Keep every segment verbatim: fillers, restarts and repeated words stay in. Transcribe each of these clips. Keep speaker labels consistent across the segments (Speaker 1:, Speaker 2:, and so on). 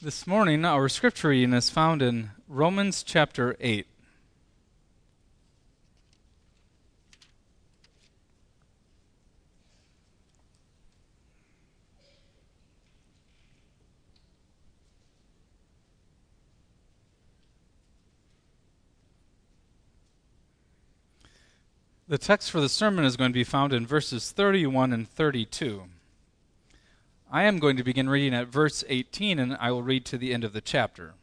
Speaker 1: This morning, our scripture reading is found in Romans chapter eight. The text for the sermon is going to be found in verses thirty-one and thirty-two. I am going to begin reading at verse eighteen, and I will read to the end of the chapter.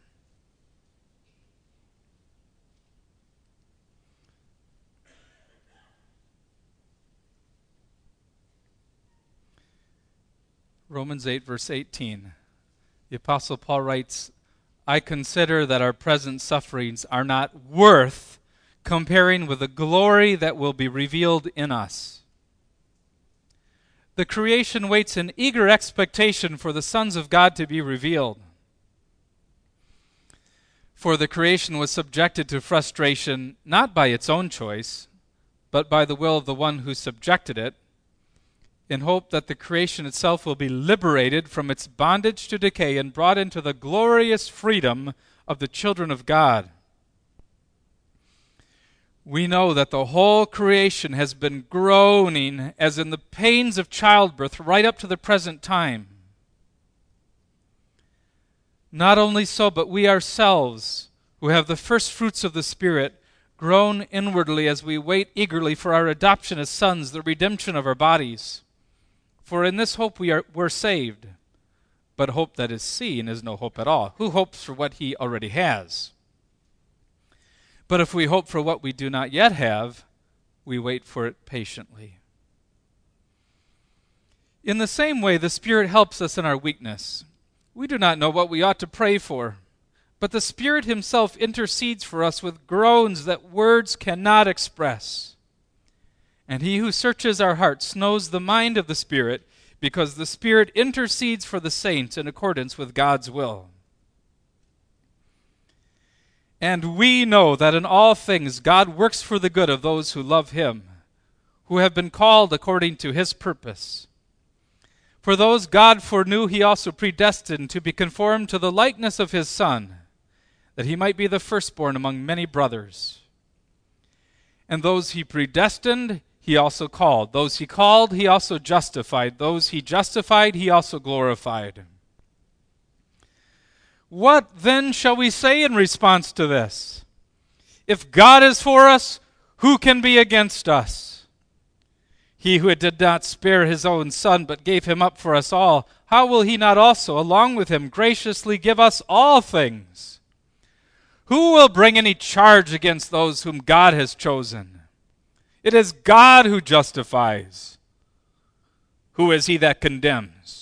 Speaker 1: Romans eight, verse eighteen. The Apostle Paul writes, "I consider that our present sufferings are not worth comparing with the glory that will be revealed in us. The creation waits in eager expectation for the sons of God to be revealed. For the creation was subjected to frustration not by its own choice, but by the will of the one who subjected it, in hope that the creation itself will be liberated from its bondage to decay and brought into the glorious freedom of the children of God. We know that the whole creation has been groaning as in the pains of childbirth right up to the present time. Not only so, but we ourselves, who have the first fruits of the Spirit, groan inwardly as we wait eagerly for our adoption as sons, the redemption of our bodies. For in this hope we are we're saved. But hope that is seen is no hope at all. Who hopes for what he already has? But if we hope for what we do not yet have, we wait for it patiently. In the same way, the Spirit helps us in our weakness. We do not know what we ought to pray for, but the Spirit himself intercedes for us with groans that words cannot express. And he who searches our hearts knows the mind of the Spirit, because the Spirit intercedes for the saints in accordance with God's will. And we know that in all things God works for the good of those who love him, who have been called according to his purpose. For those God foreknew, he also predestined to be conformed to the likeness of his Son, that he might be the firstborn among many brothers. And those he predestined, he also called. Those he called, he also justified. Those he justified, he also glorified. What then shall we say in response to this? If God is for us, who can be against us? He who did not spare his own Son, but gave him up for us all, how will he not also, along with him, graciously give us all things? Who will bring any charge against those whom God has chosen? It is God who justifies. Who is he that condemns?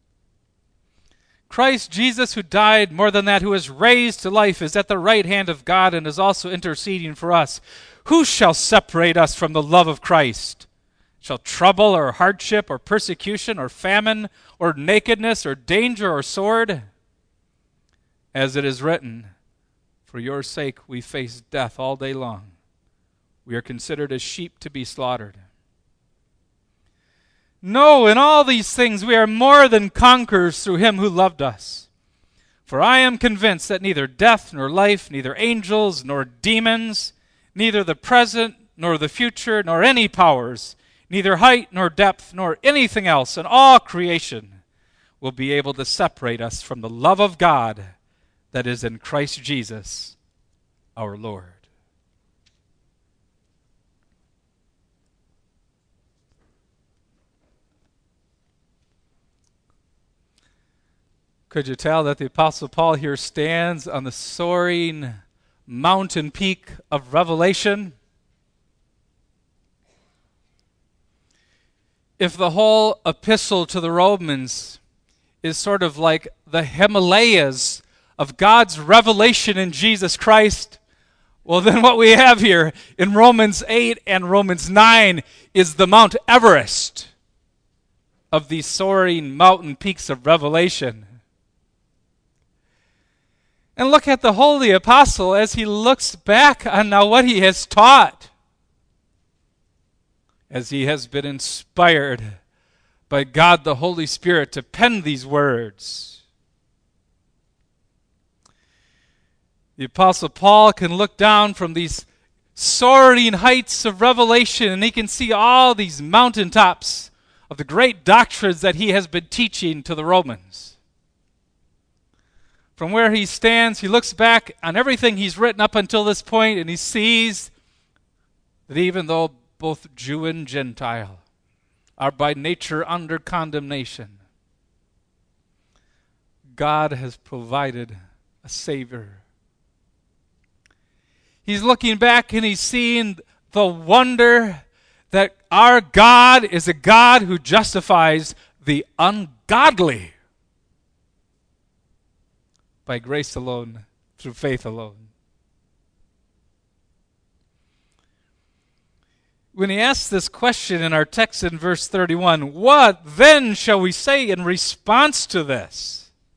Speaker 1: Christ Jesus, who died, more than that, who is raised to life, is at the right hand of God and is also interceding for us. Who shall separate us from the love of Christ? Shall trouble or hardship or persecution or famine or nakedness or danger or sword? As it is written, for your sake we face death all day long. We are considered as sheep to be slaughtered. No, in all these things we are more than conquerors through him who loved us. For I am convinced that neither death nor life, neither angels nor demons, neither the present nor the future, nor any powers, neither height nor depth, nor anything else in all creation will be able to separate us from the love of God that is in Christ Jesus, our Lord." Could you tell that the Apostle Paul here stands on the soaring mountain peak of Revelation? If the whole epistle to the Romans is sort of like the Himalayas of God's revelation in Jesus Christ, well, then what we have here in Romans eight and Romans nine is the Mount Everest of these soaring mountain peaks of Revelation. And look at the holy apostle as he looks back on now what he has taught, as he has been inspired by God the Holy Spirit to pen these words. The Apostle Paul can look down from these soaring heights of revelation, and he can see all these mountaintops of the great doctrines that he has been teaching to the Romans. From where he stands, he looks back on everything he's written up until this point, and he sees that even though both Jew and Gentile are by nature under condemnation, God has provided a Savior. He's looking back and he's seeing the wonder that our God is a God who justifies the ungodly by grace alone, through faith alone. When he asks this question in our text in verse thirty-one, what then shall we say in response to this?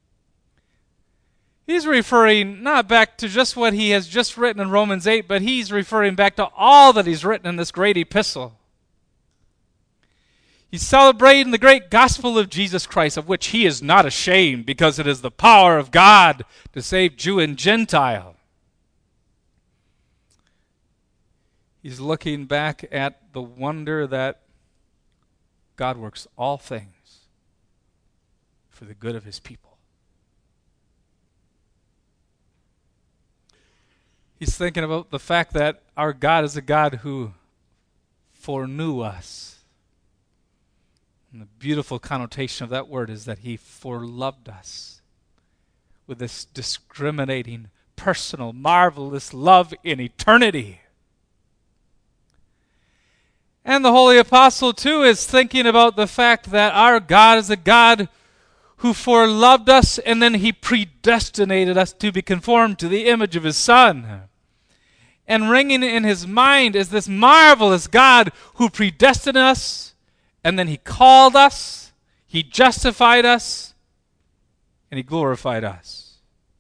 Speaker 1: He's referring not back to just what he has just written in Romans eight, but he's referring back to all that he's written in this great epistle. He's celebrating the great gospel of Jesus Christ, of which he is not ashamed, because it is the power of God to save Jew and Gentile. He's looking back at the wonder that God works all things for the good of his people. He's thinking about the fact that our God is a God who foreknew us. And the beautiful connotation of that word is that he foreloved us with this discriminating, personal, marvelous love in eternity. And the Holy Apostle, too, is thinking about the fact that our God is a God who foreloved us, and then he predestinated us to be conformed to the image of his Son. And ringing in his mind is this marvelous God who predestined us, and then he called us, he justified us, and he glorified us.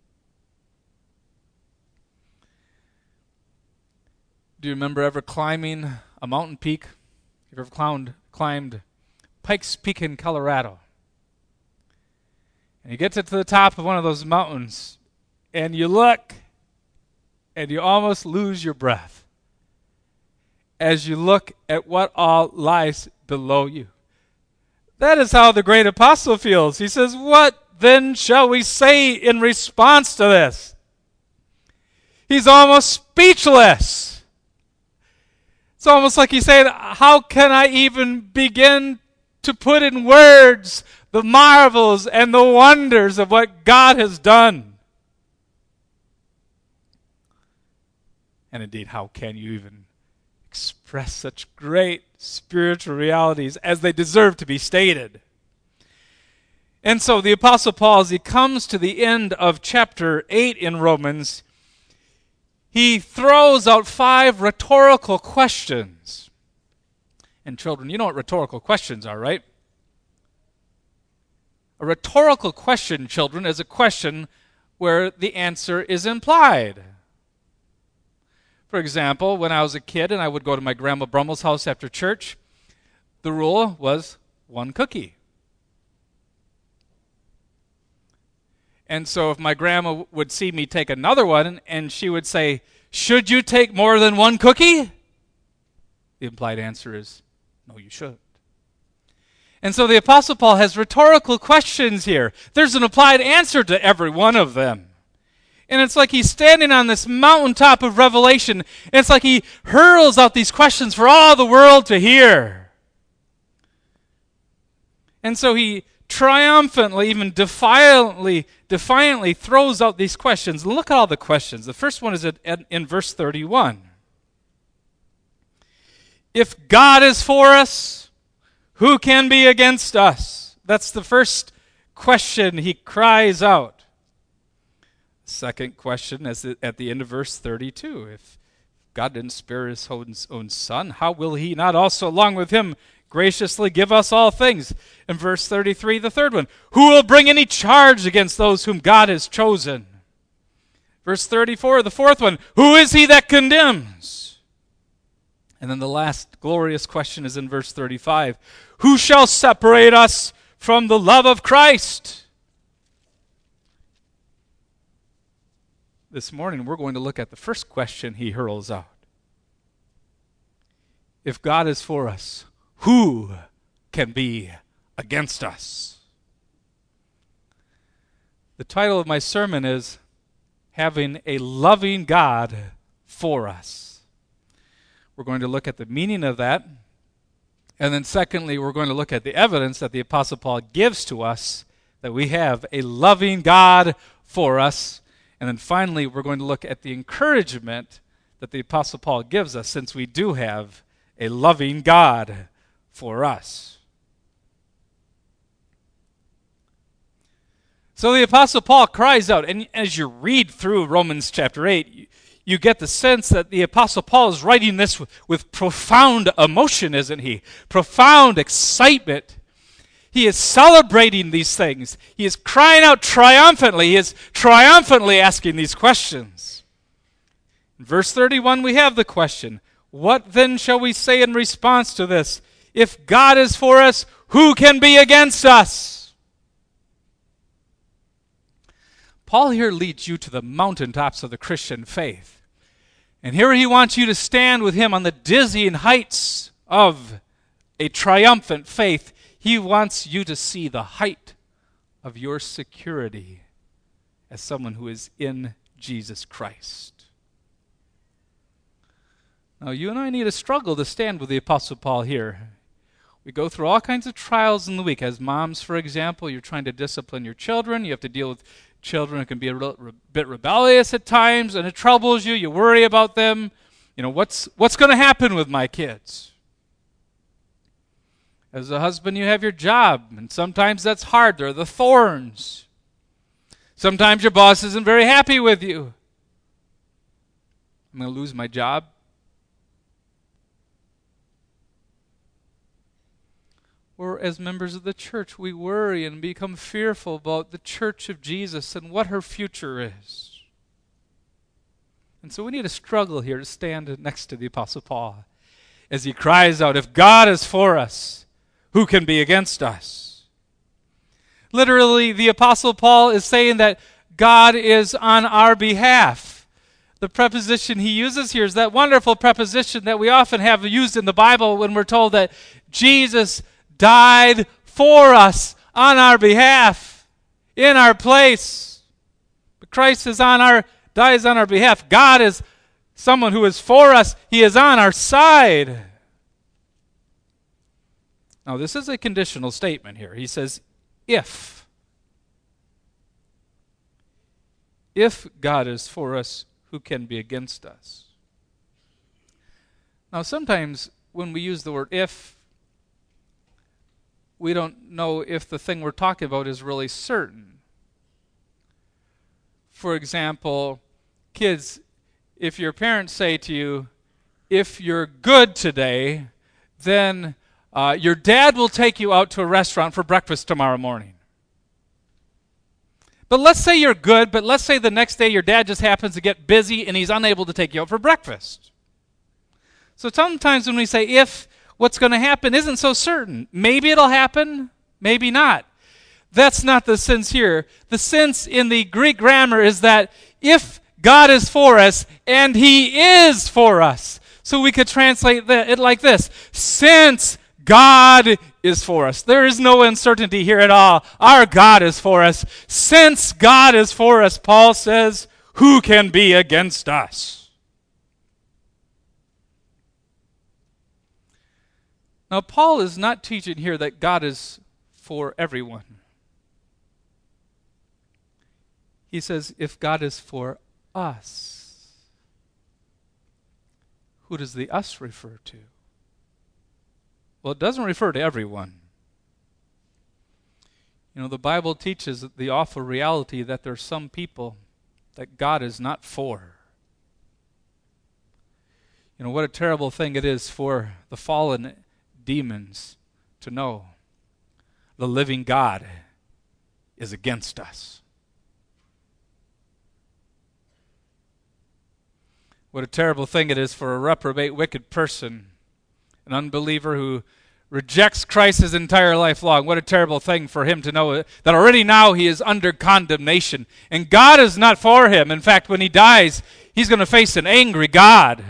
Speaker 1: Do you remember ever climbing a mountain peak? Have you ever climbed, climbed Pikes Peak in Colorado? And you get to the top of one of those mountains, and you look, and you almost lose your breath as you look at what all lies below you. That is how the great apostle feels. He says, what then shall we say in response to this? He's almost speechless. It's almost like he's saying, how can I even begin to put in words the marvels and the wonders of what God has done? And indeed, how can you even express such great spiritual realities as they deserve to be stated? And so the Apostle Paul, as he comes to the end of chapter eight in Romans, he throws out five rhetorical questions. And children, you know what rhetorical questions are, right? A rhetorical question, children, is a question where the answer is implied. For example, when I was a kid and I would go to my Grandma Brummel's house after church, the rule was one cookie. And so if my grandma would see me take another one and she would say, should you take more than one cookie? The implied answer is, no, you shouldn't. And so the Apostle Paul has rhetorical questions here. There's an implied answer to every one of them. And it's like he's standing on this mountaintop of revelation. And it's like he hurls out these questions for all the world to hear. And so he triumphantly, even defiantly, defiantly throws out these questions. Look at all the questions. The first one is in verse thirty-one. If God is for us, who can be against us? That's the first question he cries out. Second question is at the end of verse thirty-two. If God didn't spare his own, own Son, how will he not also along with him graciously give us all things? In verse thirty-three, the third one. Who will bring any charge against those whom God has chosen? Verse thirty-four, the fourth one. Who is he that condemns? And then the last glorious question is in verse thirty-five. Who shall separate us from the love of Christ? this morning we're going to look at the first question he hurls out. If God is for us, who can be against us? The title of my sermon is Having a Loving God for Us. We're going to look at the meaning of that. And then secondly, we're going to look at the evidence that the Apostle Paul gives to us that we have a loving God for us. And then finally, we're going to look at the encouragement that the Apostle Paul gives us since we do have a loving God for us. So the Apostle Paul cries out, and as you read through Romans chapter eight, you, you get the sense that the Apostle Paul is writing this with, with profound emotion, isn't he? Profound excitement. He is celebrating these things. He is crying out triumphantly. He is triumphantly asking these questions. In verse thirty-one, we have the question, what then shall we say in response to this? If God is for us, who can be against us? Paul here leads you to the mountaintops of the Christian faith. And here he wants you to stand with him on the dizzying heights of a triumphant faith. He wants you to see the height of your security as someone who is in Jesus Christ. Now, you and I need a struggle to stand with the Apostle Paul here. We go through all kinds of trials in the week. As moms, for example, you're trying to discipline your children. You have to deal with children who can be a re- re- bit rebellious at times, and it troubles you. You worry about them. You know, what's what's going to happen with my kids? As a husband, you have your job, and sometimes that's hard. There are the thorns. Sometimes your boss isn't very happy with you. I'm going to lose my job. Or as members of the church, we worry and become fearful about the church of Jesus and what her future is. And so we need a struggle here to stand next to the Apostle Paul as he cries out, if God is for us, who can be against us? Literally, the Apostle Paul is saying that God is on our behalf. The preposition he uses here is that wonderful preposition that we often have used in the Bible when we're told that Jesus died for us on our behalf, in our place. But Christ is on our, dies on our behalf. God is someone who is for us. He is on our side. Now, this is a conditional statement here. He says, if. If God is for us, who can be against us? Now, sometimes when we use the word if, we don't know if the thing we're talking about is really certain. For example, kids, if your parents say to you, if you're good today, then uh, your dad will take you out to a restaurant for breakfast tomorrow morning. But let's say you're good, but let's say the next day your dad just happens to get busy and he's unable to take you out for breakfast. So sometimes when we say if, what's going to happen isn't so certain. Maybe it'll happen, maybe not. That's not the sense here. The sense in the Greek grammar is that if God is for us, and he is for us. So we could translate it like this. Since God is for us. There is no uncertainty here at all. Our God is for us. Since God is for us, Paul says, who can be against us? Now, Paul is not teaching here that God is for everyone. He says, if God is for us, who does the us refer to? Well, it doesn't refer to everyone. You know, the Bible teaches the awful reality that there are some people that God is not for. You know, what a terrible thing it is for the fallen demons to know the living God is against us. What a terrible thing it is for a reprobate, wicked person, an unbeliever who rejects Christ his entire life long. What a terrible thing for him to know that already now he is under condemnation. And God is not for him. In fact, when he dies, he's going to face an angry God.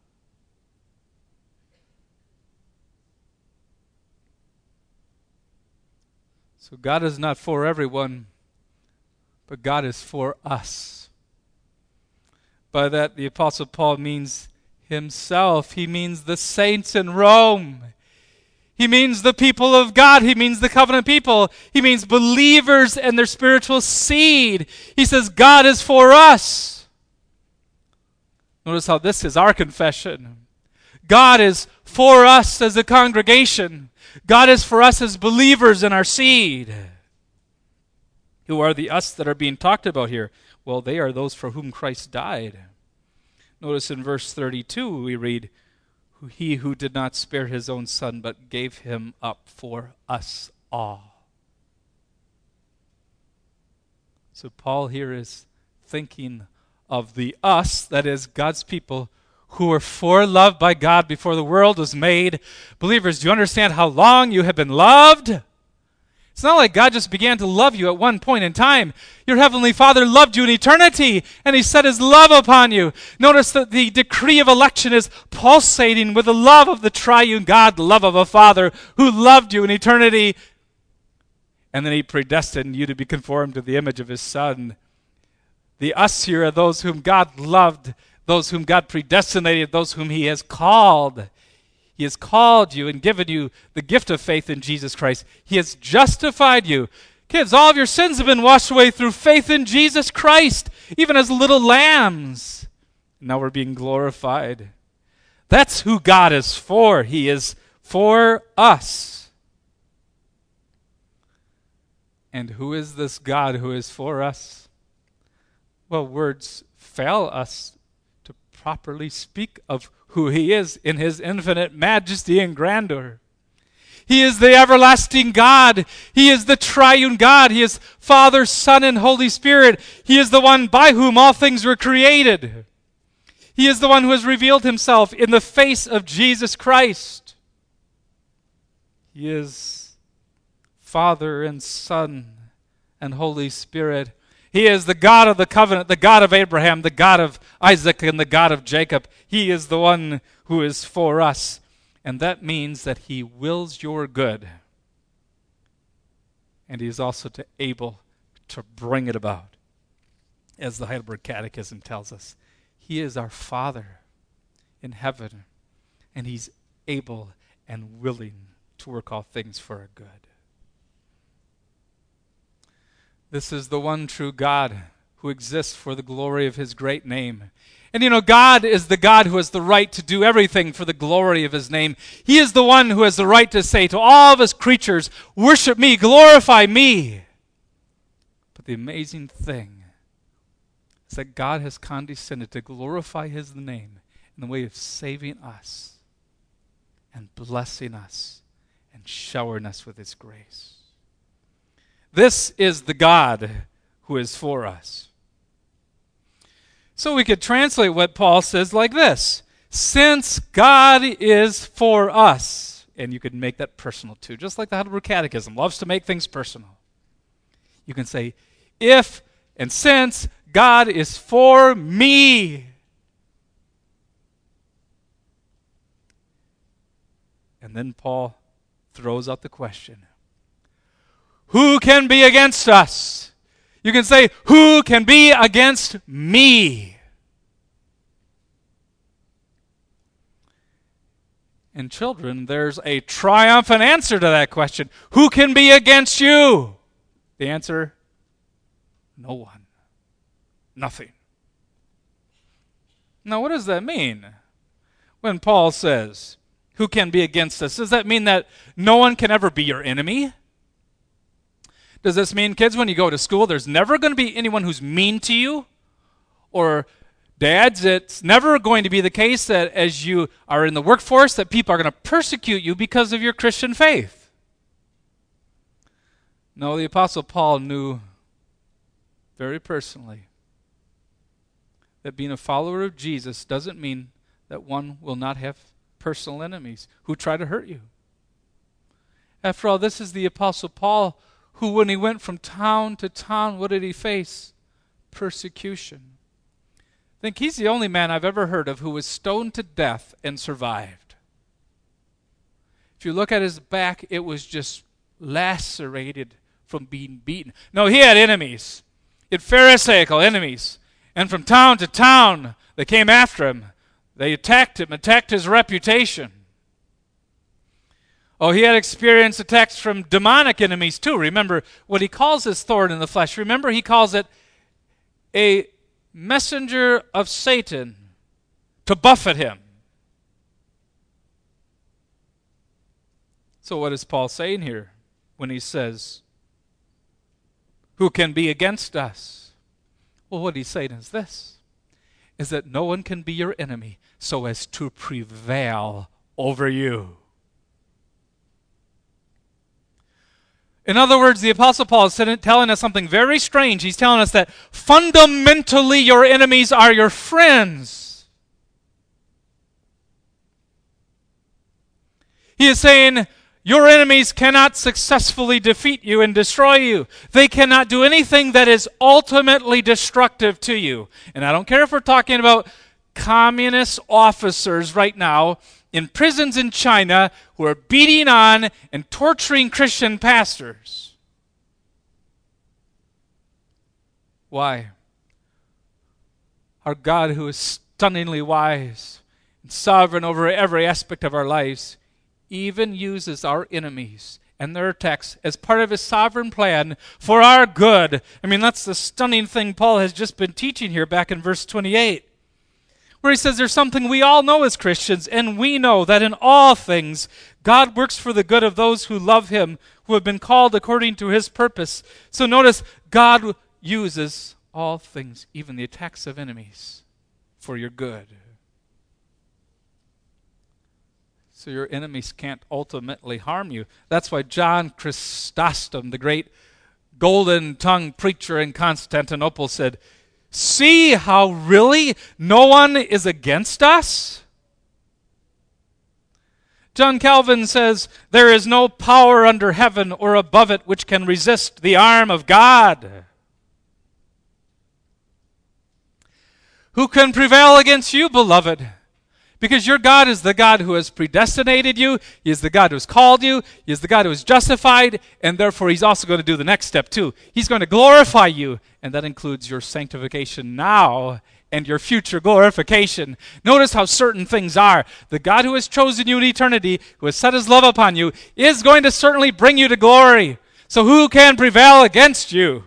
Speaker 1: So God is not for everyone, but God is for us. By that, the Apostle Paul means himself. He means the saints in Rome. He means the people of God. He means the covenant people. He means believers and their spiritual seed. He says God is for us. Notice how this is our confession. God is for us as a congregation. God is for us as believers in our seed. Who are the us that are being talked about here? Well, they are those for whom Christ died. Notice in verse thirty-two we read, he who did not spare his own son, but gave him up for us all. So Paul here is thinking of the us, that is God's people, who were foreloved by God before the world was made. Believers, do you understand how long you have been loved? It's not like God just began to love you at one point in time. Your heavenly Father loved you in eternity, and he set his love upon you. Notice that the decree of election is pulsating with the love of the triune God, the love of a Father who loved you in eternity. And then he predestined you to be conformed to the image of his Son. The us here are those whom God loved, those whom God predestinated, those whom he has called. He has called you and given you the gift of faith in Jesus Christ. He has justified you. Kids, all of your sins have been washed away through faith in Jesus Christ, even as little lambs. Now we're being glorified. That's who God is for. He is for us. And who is this God who is for us? Well, words fail us to properly speak of who he is in his infinite majesty and grandeur. He is the everlasting God. He is the triune God. He is Father, Son, and Holy Spirit. He is the one by whom all things were created. He is the one who has revealed himself in the face of Jesus Christ. He is Father and Son and Holy Spirit. He is the God of the covenant, the God of Abraham, the God of Isaac, and the God of Jacob. He is the one who is for us. And that means that he wills your good. And he is also to able to bring it about. As the Heidelberg Catechism tells us, he is our Father in heaven. And he's able and willing to work all things for our good. This is the one true God who exists for the glory of his great name. And you know, God is the God who has the right to do everything for the glory of his name. He is the one who has the right to say to all of his creatures, worship me, glorify me. But the amazing thing is that God has condescended to glorify his name in the way of saving us and blessing us and showering us with his grace. This is the God who is for us. So we could translate what Paul says like this. Since God is for us, and you could make that personal too, just like the Heidelberg Catechism loves to make things personal. You can say, if and since God is for me. And then Paul throws out the question, who can be against us? You can say, who can be against me? And children, there's a triumphant answer to that question. Who can be against you? The answer, no one. Nothing. Now, what does that mean? When Paul says, who can be against us? Does that mean that no one can ever be your enemy? Does this mean, kids, when you go to school, there's never going to be anyone who's mean to you? Or dads, it's never going to be the case that as you are in the workforce that people are going to persecute you because of your Christian faith. No, the Apostle Paul knew very personally that being a follower of Jesus doesn't mean that one will not have personal enemies who try to hurt you. After all, this is the Apostle Paul who, when he went from town to town, what did he face? Persecution. I think he's the only man I've ever heard of who was stoned to death and survived. If you look at his back, it was just lacerated from being beaten. No, he had enemies. He had Pharisaical enemies. And from town to town, they came after him. They attacked him, attacked his reputation. Oh, he had experienced attacks from demonic enemies too. Remember what he calls his thorn in the flesh. Remember he calls it a messenger of Satan to buffet him. So what is Paul saying here when he says, who can be against us? Well, what he's saying is this, is that no one can be your enemy so as to prevail over you. In other words, the Apostle Paul is telling us something very strange. He's telling us that fundamentally your enemies are your friends. He is saying your enemies cannot successfully defeat you and destroy you. They cannot do anything that is ultimately destructive to you. And I don't care if we're talking about communist officers right now in prisons in China who are beating on and torturing Christian pastors. Why? Our God, who is stunningly wise and sovereign over every aspect of our lives, even uses our enemies and their attacks as part of his sovereign plan for our good. I mean, that's the stunning thing Paul has just been teaching here back in verse twenty-eight. Where he says there's something we all know as Christians, and we know that in all things God works for the good of those who love him, who have been called according to his purpose. So notice, God uses all things, even the attacks of enemies, for your good. So your enemies can't ultimately harm you. That's why John Chrysostom, the great golden-tongued preacher in Constantinople, said, see how really no one is against us? John Calvin says, there is no power under heaven or above it which can resist the arm of God. Who can prevail against you, beloved? Because your God is the God who has predestinated you. He is the God who has called you. He is the God who has justified. And therefore, he's also going to do the next step too. He's going to glorify you. And that includes your sanctification now and your future glorification. Notice how certain things are. The God who has chosen you in eternity, who has set his love upon you, is going to certainly bring you to glory. So who can prevail against you?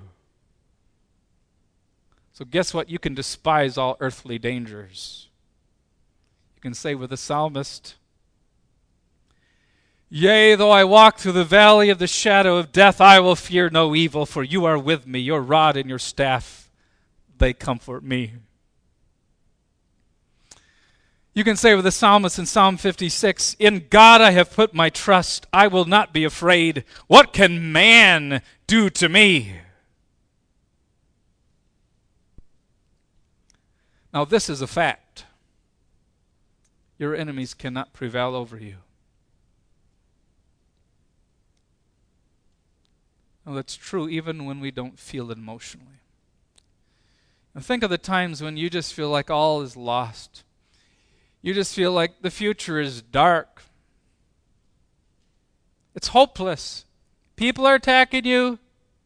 Speaker 1: So guess what? You can despise all earthly dangers. You can say with the psalmist, yea, though I walk through the valley of the shadow of death, I will fear no evil, for you are with me. Your rod and your staff, they comfort me. You can say with the psalmist in Psalm fifty-six, in God I have put my trust. I will not be afraid. What can man do to me? Now this is a fact. Your enemies cannot prevail over you. Well, that's true even when we don't feel it emotionally. And think of the times when you just feel like all is lost. You just feel like the future is dark. It's hopeless. People are attacking you.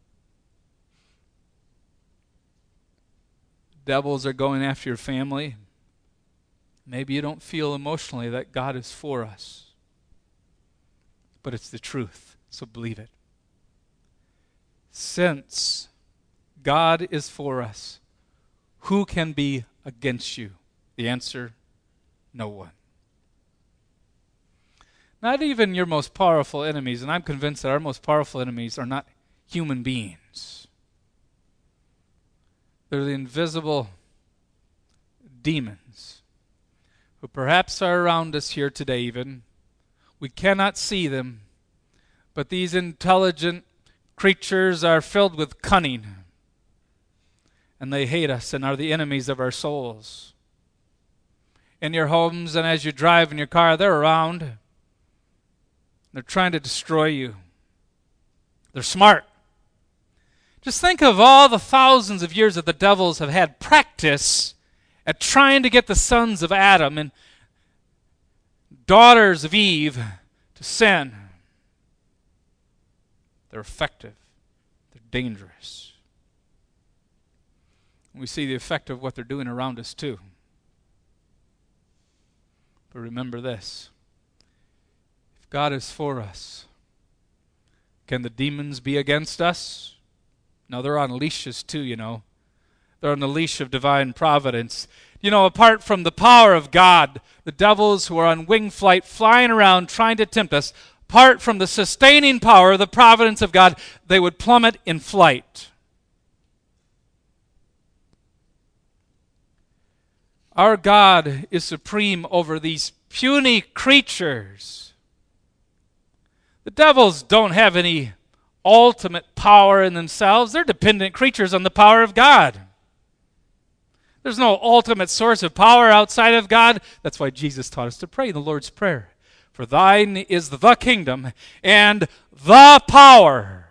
Speaker 1: Devils are going after your family. Maybe you don't feel emotionally that God is for us. But it's the truth, so believe it. Since God is for us, who can be against you? The answer, no one. Not even your most powerful enemies, and I'm convinced that our most powerful enemies are not human beings. They're the invisible demons who perhaps are around us here today even. We cannot see them, but these intelligent creatures are filled with cunning, and they hate us and are the enemies of our souls. In your homes and as you drive in your car, they're around. They're trying to destroy you. They're smart. Just think of all the thousands of years that the devils have had practice at trying to get the sons of Adam and daughters of Eve to sin. They're effective. They're dangerous. We see the effect of what they're doing around us too. But remember this. If God is for us, can the demons be against us? No, they're on leashes too, you know. They're on the leash of divine providence. You know, apart from the power of God, the devils who are on wing flight flying around trying to tempt us, apart from the sustaining power of the providence of God, they would plummet in flight. Our God is supreme over these puny creatures. The devils don't have any ultimate power in themselves. They're dependent creatures on the power of God. There's no ultimate source of power outside of God. That's why Jesus taught us to pray the Lord's Prayer. For thine is the kingdom and the power.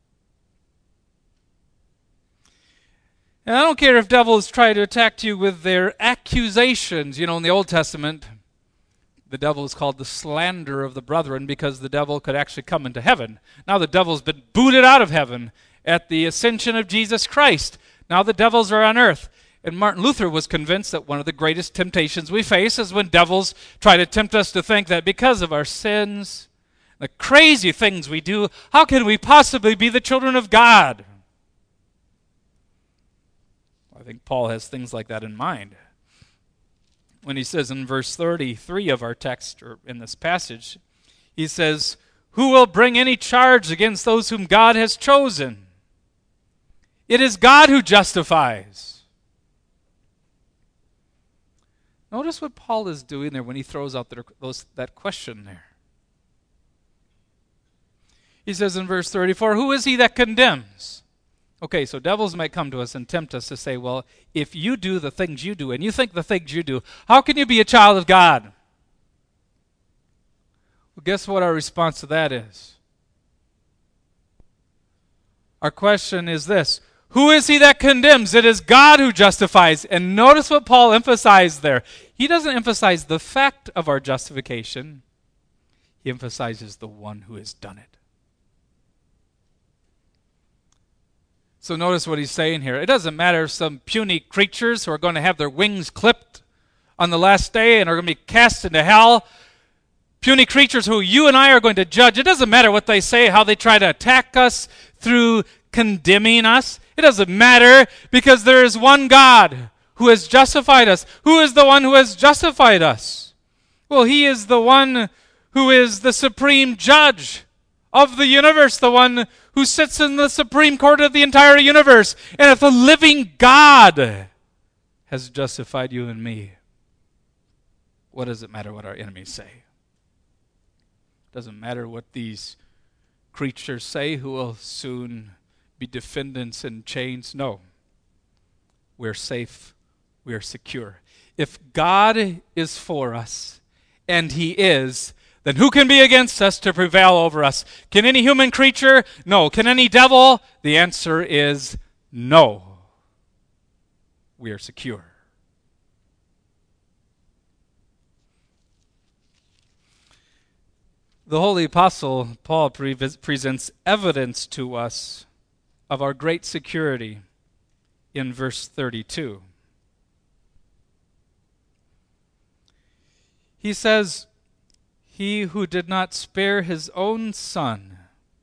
Speaker 1: And I don't care if devils try to attack you with their accusations. You know, in the Old Testament, the devil is called the slander of the brethren because the devil could actually come into heaven. Now the devil's been booted out of heaven at the ascension of Jesus Christ. Now the devils are on earth. And Martin Luther was convinced that one of the greatest temptations we face is when devils try to tempt us to think that because of our sins, the crazy things we do, how can we possibly be the children of God? I think Paul has things like that in mind. When he says in verse thirty-three of our text, or in this passage, he says, "Who will bring any charge against those whom God has chosen? It is God who justifies." Notice what Paul is doing there when he throws out the, those, that question there. He says in verse thirty-four, "Who is he that condemns?" Okay, so devils might come to us and tempt us to say, well, if you do the things you do and you think the things you do, how can you be a child of God? Well, guess what our response to that is? Our question is this: who is he that condemns? It is God who justifies. And notice what Paul emphasized there. He doesn't emphasize the fact of our justification. He emphasizes the one who has done it. So notice what he's saying here. It doesn't matter if some puny creatures who are going to have their wings clipped on the last day and are going to be cast into hell, puny creatures who you and I are going to judge. It doesn't matter what they say, how they try to attack us through condemning us. It doesn't matter, because there is one God who has justified us. Who is the one who has justified us? Well, he is the one who is the supreme judge of the universe, the one who sits in the supreme court of the entire universe. And if the living God has justified you and me, what does it matter what our enemies say? It doesn't matter what these creatures say who will soon be defendants in chains. No. We're safe. We're secure. If God is for us, and he is, then who can be against us to prevail over us? Can any human creature? No. Can any devil? The answer is no. We are secure. The Holy Apostle Paul pre- presents evidence to us of our great security in verse thirty-two. He says, "He who did not spare his own son,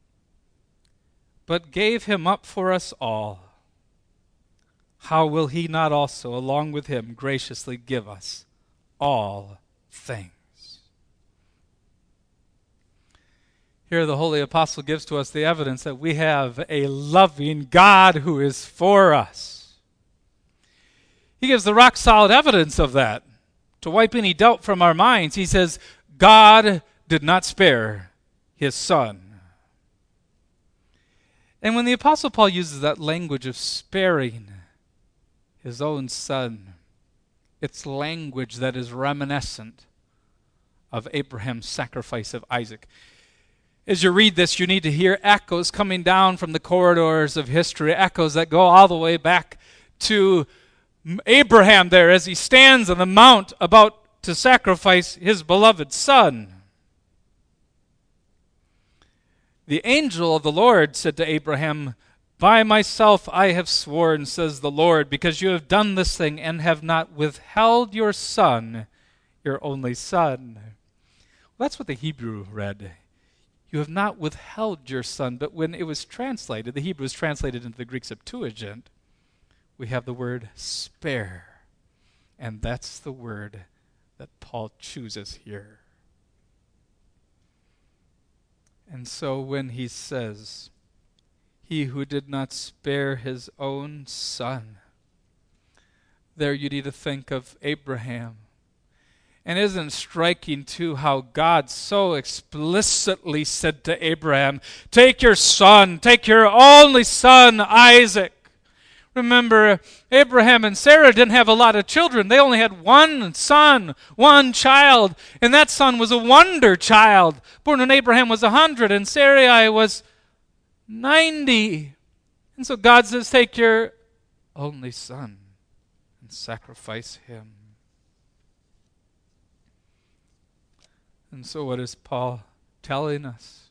Speaker 1: but gave him up for us all, how will he not also, along with him, graciously give us all things?" Here the Holy Apostle gives to us the evidence that we have a loving God who is for us. He gives the rock-solid evidence of that. To wipe any doubt from our minds, he says, God did not spare his son. And when the Apostle Paul uses that language of sparing his own son, it's language that is reminiscent of Abraham's sacrifice of Isaac. As you read this, you need to hear echoes coming down from the corridors of history, echoes that go all the way back to Abraham there as he stands on the mount about to sacrifice his beloved son. The angel of the Lord said to Abraham, "By myself I have sworn, says the Lord, because you have done this thing and have not withheld your son, your only son." Well, that's what the Hebrew read. You have not withheld your son. But when it was translated, the Hebrew was translated into the Greek Septuagint, we have the word spare. And that's the word that Paul chooses here. And so when he says, he who did not spare his own son, there you need to think of Abraham. And isn't it striking too how God so explicitly said to Abraham, take your son, take your only son, Isaac. Remember, Abraham and Sarah didn't have a lot of children. They only had one son, one child. And that son was a wonder child. Born when Abraham was one hundred and Sarai was ninety. And so God says, take your only son and sacrifice him. And so what is Paul telling us?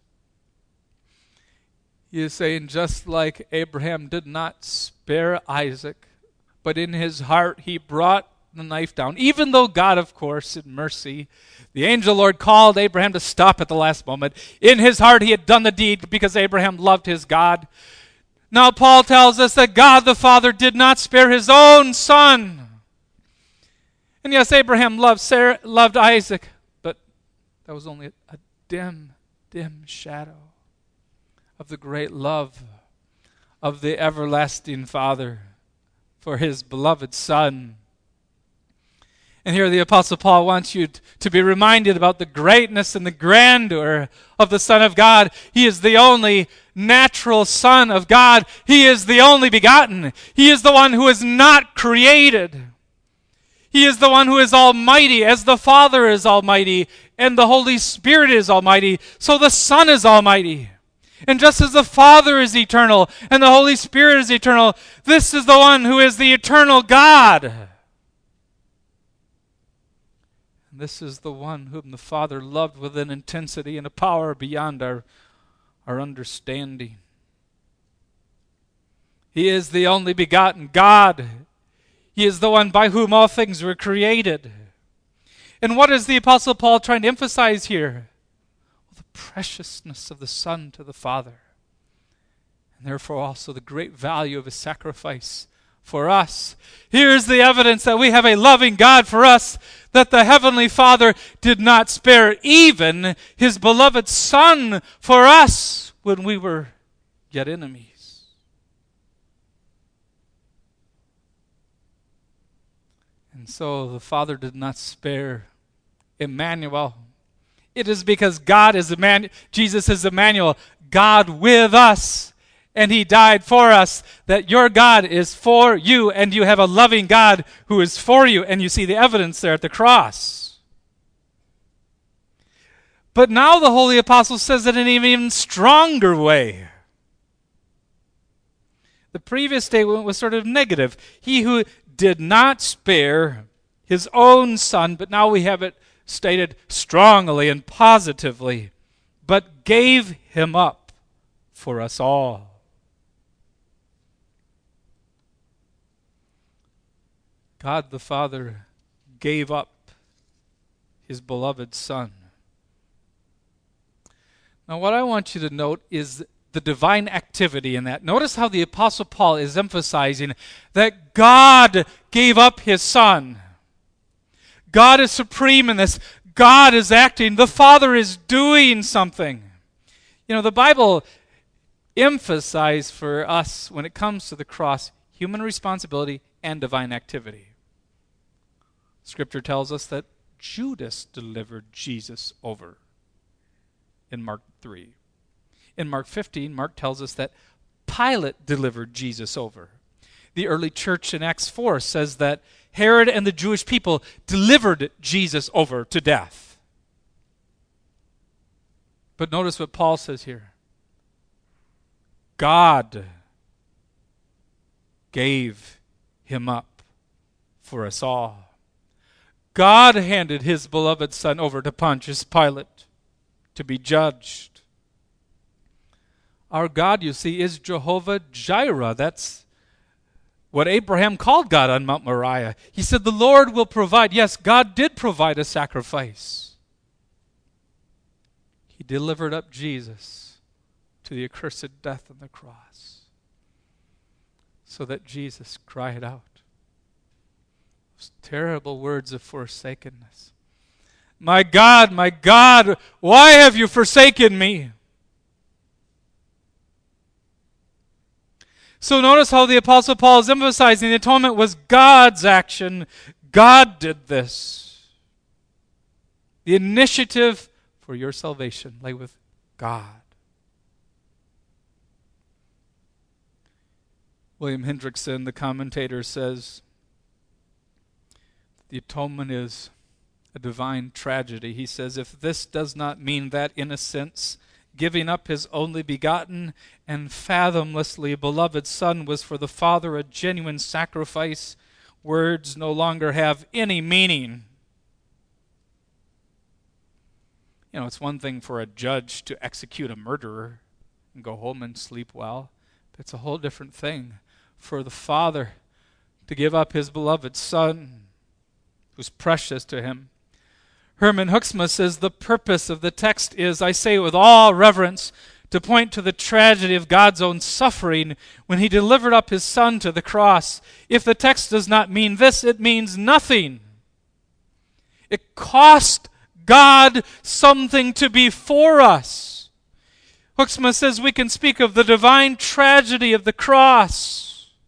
Speaker 1: He is saying, just like Abraham did not spare Isaac, but in his heart he brought the knife down, even though God, of course, in mercy, the angel Lord called Abraham to stop at the last moment. In his heart he had done the deed because Abraham loved his God. Now Paul tells us that God the Father did not spare his own son. And yes, Abraham loved Sarah, loved Isaac, but that was only a dim, dim shadow of the great love of the everlasting Father for his beloved Son. And here the Apostle Paul wants you to be reminded about the greatness and the grandeur of the Son of God. He is the only natural Son of God. He is the only begotten. He is the one who is not created. He is the one who is almighty, as the Father is almighty, and the Holy Spirit is almighty, so the Son is almighty. And just as the Father is eternal and the Holy Spirit is eternal, this is the one who is the eternal God. And this is the one whom the Father loved with an intensity and a power beyond our, our understanding. He is the only begotten God. He is the one by whom all things were created. And what is the Apostle Paul trying to emphasize here? The preciousness of the Son to the Father, and therefore also the great value of his sacrifice for us. Here's the evidence that we have a loving God for us, that the Heavenly Father did not spare even his beloved Son for us when we were yet enemies. And so the Father did not spare Emmanuel. It is because God is Emmanuel, Jesus is Emmanuel, God with us, and he died for us, that your God is for you, and you have a loving God who is for you, and you see the evidence there at the cross. But now the Holy Apostle says it in an even stronger way. The previous statement was sort of negative. He who did not spare his own son, but now we have it stated strongly and positively, but gave him up for us all. God the Father gave up his beloved Son. Now what I want you to note is the divine activity in that. Notice how the Apostle Paul is emphasizing that God gave up his Son. God is supreme in this. God is acting. The Father is doing something. You know, the Bible emphasizes for us, when it comes to the cross, human responsibility and divine activity. Scripture tells us that Judas delivered Jesus over in Mark three. In Mark fifteen, Mark tells us that Pilate delivered Jesus over. The early church in Acts four says that Herod and the Jewish people delivered Jesus over to death. But notice what Paul says here. God gave him up for us all. God handed his beloved Son over to Pontius Pilate to be judged. Our God, you see, is Jehovah Jireh. That's what Abraham called God on Mount Moriah. He said, the Lord will provide. Yes, God did provide a sacrifice. He delivered up Jesus to the accursed death on the cross so that Jesus cried out those terrible words of forsakenness. My God, my God, why have you forsaken me? So notice how the Apostle Paul is emphasizing the atonement was God's action. God did this. The initiative for your salvation lay with God. William Hendrickson, the commentator, says the atonement is a divine tragedy. He says, if this does not mean that, in a sense, giving up his only begotten and fathomlessly beloved Son was for the Father a genuine sacrifice, words no longer have any meaning. You know, it's one thing for a judge to execute a murderer and go home and sleep well, but it's a whole different thing for the Father to give up his beloved Son, who's precious to him. Herman Hoeksma says the purpose of the text is, I say with all reverence, to point to the tragedy of God's own suffering when he delivered up his Son to the cross. If the text does not mean this, it means nothing. It cost God something to be for us. Hoeksma says we can speak of the divine tragedy of the cross.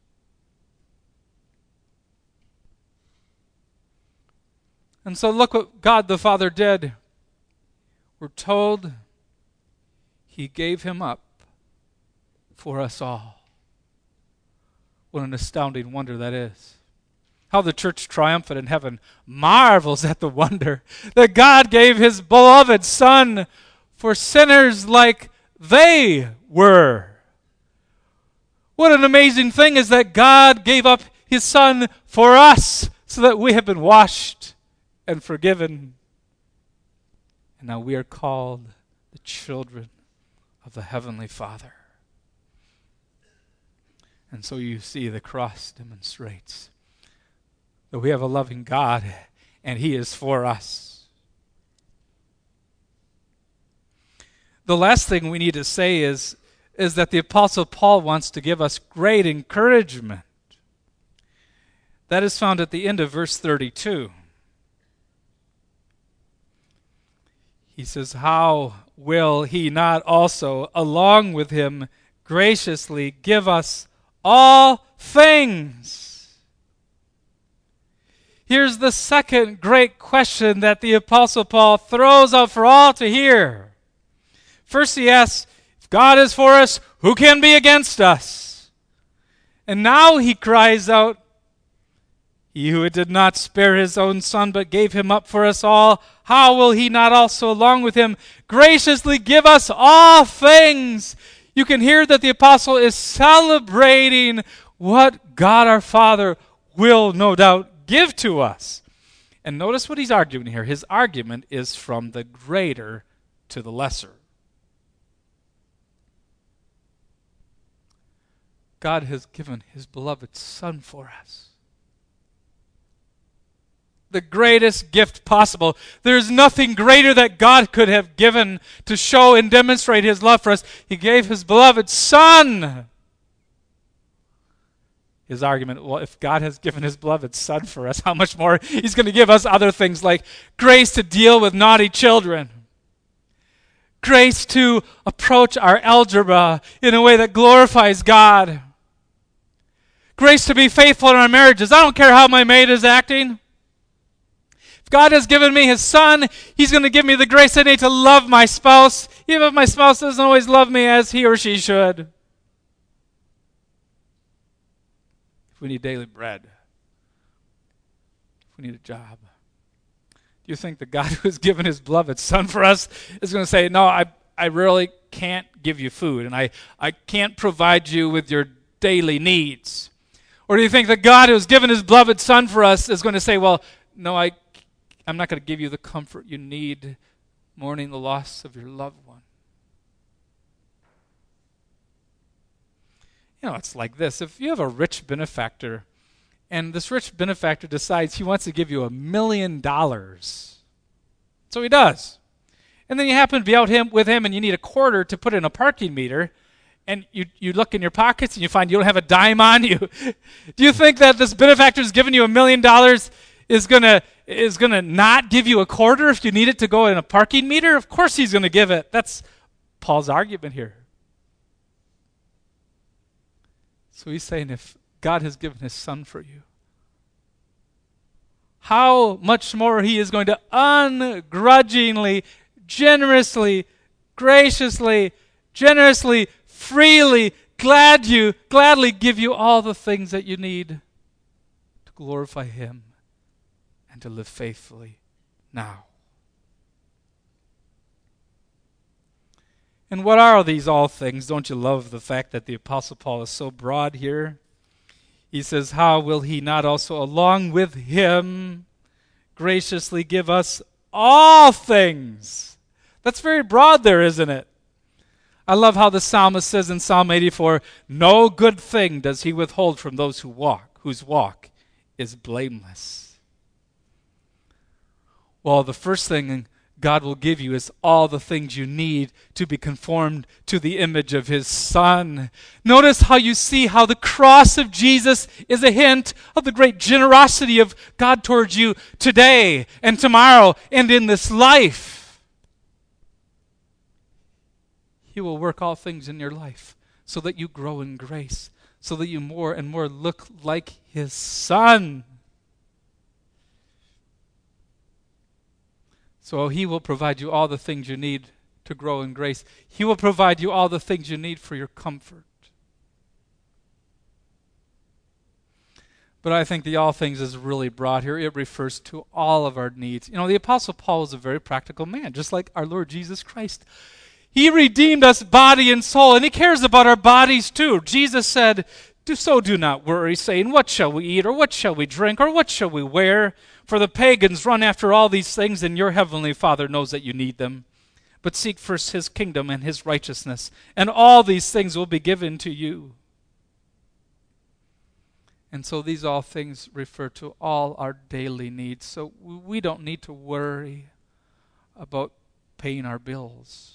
Speaker 1: And so look what God the Father did. We're told he gave him up for us all. What an astounding wonder that is. How the church triumphant in heaven marvels at the wonder that God gave his beloved Son for sinners like they were. What an amazing thing is that God gave up his Son for us so that we have been washed and forgiven. And now we are called the children of the Heavenly Father. And so you see the cross demonstrates that we have a loving God and he is for us. The last thing we need to say is, is that the Apostle Paul wants to give us great encouragement. That is found at the end of verse thirty-two. He says, how will he not also, along with him, graciously give us all things? Here's the second great question that the Apostle Paul throws out for all to hear. First he asks, if God is for us, who can be against us? And now he cries out, he who did not spare his own Son, but gave him up for us all, how will he not also, along with him, graciously give us all things? You can hear that the apostle is celebrating what God our Father will no doubt give to us. And notice what he's arguing here. His argument is from the greater to the lesser. God has given his beloved Son for us. The greatest gift possible. There's nothing greater that God could have given to show and demonstrate his love for us. He gave his beloved Son. His argument, well, if God has given his beloved Son for us, how much more he's going to give us other things like grace to deal with naughty children, grace to approach our algebra in a way that glorifies God, grace to be faithful in our marriages. I don't care how my maid is acting. God has given me his Son, he's going to give me the grace I need to love my spouse, even if my spouse doesn't always love me as he or she should. If we need daily bread, if we need a job, do you think the God who has given his beloved Son for us is going to say, no, I, I really can't give you food, and I, I can't provide you with your daily needs? Or do you think that God, who has given his beloved Son for us, is going to say, well, no, I, I'm not going to give you the comfort you need mourning the loss of your loved one? You know, it's like this. If you have a rich benefactor, and this rich benefactor decides he wants to give you a million dollars, so he does. And then you happen to be out him with him and you need a quarter to put in a parking meter, and you, you look in your pockets and you find you don't have a dime on you. Do you think that this benefactor who's giving you a million dollars is gonna is gonna not give you a quarter if you need it to go in a parking meter? Of course he's gonna give it. That's Paul's argument here. So he's saying, if God has given his Son for you, how much more he is going to ungrudgingly, generously, graciously, generously, freely, glad you, gladly give you all the things that you need to glorify him and to live faithfully now. And what are these all things? Don't you love the fact that the Apostle Paul is so broad here? He says, how will he not also along with him graciously give us all things? That's very broad there, isn't it? I love how the psalmist says in Psalm eighty-four, no good thing does he withhold from those who walk, whose walk is blameless. Well, the first thing God will give you is all the things you need to be conformed to the image of his Son. Notice how you see how the cross of Jesus is a hint of the great generosity of God towards you today and tomorrow and in this life. He will work all things in your life so that you grow in grace, so that you more and more look like his Son. So he will provide you all the things you need to grow in grace. He will provide you all the things you need for your comfort. But I think the all things is really broad here. It refers to all of our needs. You know, the Apostle Paul is a very practical man, just like our Lord Jesus Christ. He redeemed us body and soul, and he cares about our bodies too. Jesus said, do so do not worry, saying, what shall we eat, or what shall we drink, or what shall we wear? For the pagans run after all these things, and your heavenly Father knows that you need them. But seek first his kingdom and his righteousness, and all these things will be given to you. And so these all things refer to all our daily needs. So we don't need to worry about paying our bills.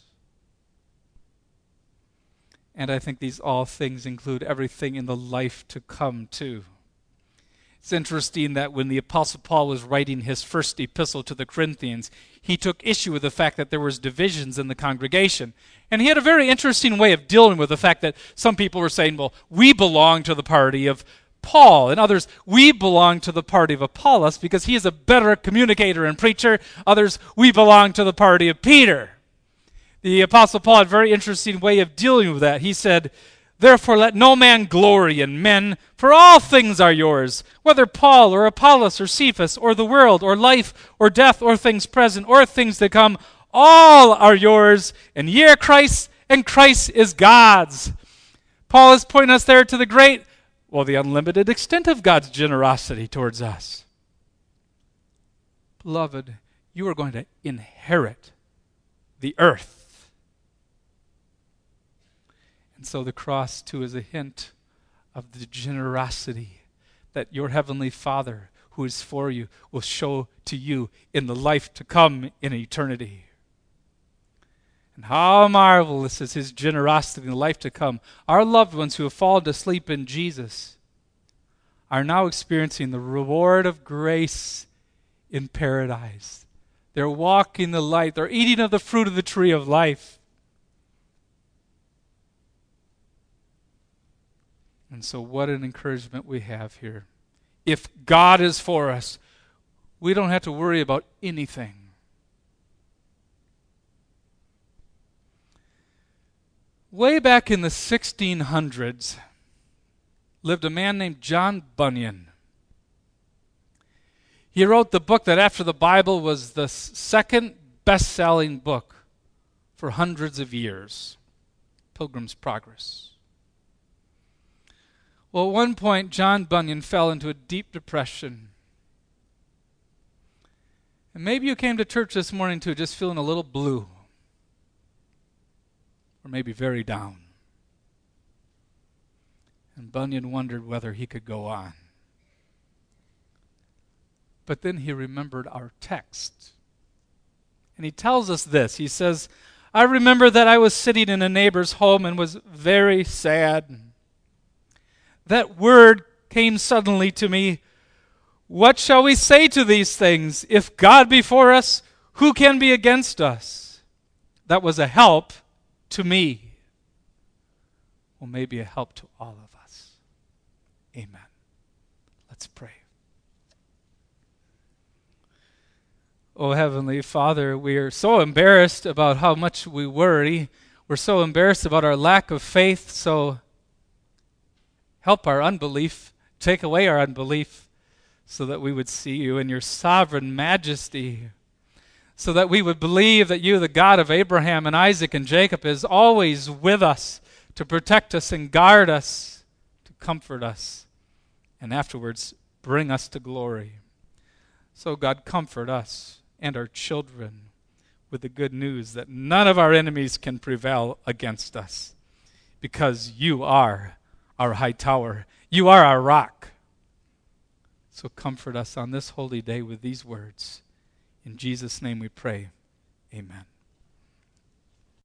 Speaker 1: And I think these all things include everything in the life to come too. It's interesting that when the Apostle Paul was writing his first epistle to the Corinthians, he took issue with the fact that there was divisions in the congregation. And he had a very interesting way of dealing with the fact that some people were saying, well, we belong to the party of Paul, and others, we belong to the party of Apollos because he is a better communicator and preacher. Others, we belong to the party of Peter. The Apostle Paul had a very interesting way of dealing with that. He said, therefore let no man glory in men, for all things are yours, whether Paul or Apollos or Cephas or the world or life or death or things present or things to come, all are yours, and ye are Christ's, and Christ is God's. Paul is pointing us there to the great, well, the unlimited extent of God's generosity towards us. Beloved, you are going to inherit the earth. And so the cross, too, is a hint of the generosity that your heavenly Father, who is for you, will show to you in the life to come in eternity. And how marvelous is his generosity in the life to come. Our loved ones who have fallen asleep in Jesus are now experiencing the reward of grace in paradise. They're walking the light. They're eating of the fruit of the tree of life. And so what an encouragement we have here. If God is for us, we don't have to worry about anything. Way back in the sixteen hundreds, lived a man named John Bunyan. He wrote the book that after the Bible was the second best-selling book for hundreds of years. Pilgrim's Progress. Well, at one point, John Bunyan fell into a deep depression. And maybe you came to church this morning too, just feeling a little blue. Or maybe very down. And Bunyan wondered whether he could go on. But then he remembered our text. And he tells us this. He says, I remember that I was sitting in a neighbor's home and was very sad. That word came suddenly to me. What shall we say to these things? If God be for us, who can be against us? That was a help to me. Well, maybe a help to all of us. Amen. Let's pray. Oh, Heavenly Father, we are so embarrassed about how much we worry. We're so embarrassed about our lack of faith, so help our unbelief, take away our unbelief, so that we would see you in your sovereign majesty, so that we would believe that you, the God of Abraham and Isaac and Jacob, is always with us to protect us and guard us, to comfort us, and afterwards bring us to glory. So God, comfort us and our children with the good news that none of our enemies can prevail against us, because you are our high tower. You are our rock. So comfort us on this holy day with these words. In Jesus' name we pray. Amen.